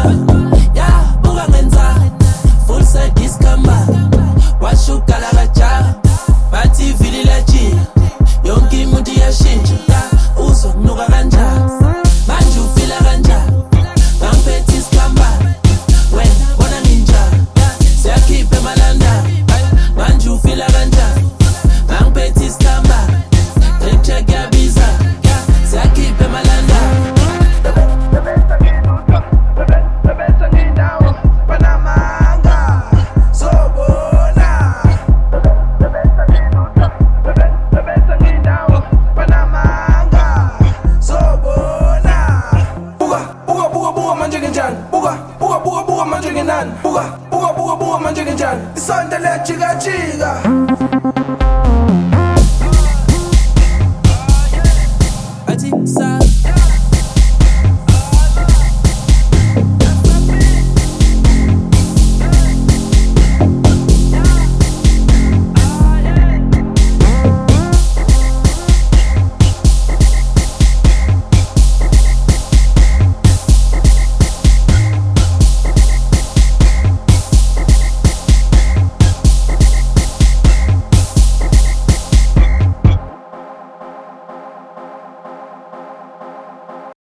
yeah, buka ngenza full set iskamba washuka la baja bathi vili la chi yonke imuntu iyashintsha uzokunuka kanjani manje ufila kanjani ngangiphethe iskamba wena bona ninjani siyakhipha emalanda manje ufila kanjani ngangiphethe iskamba check yabiza siyakhipha emalanda Buga manje nginani buga manje nginjani isonto lejika jika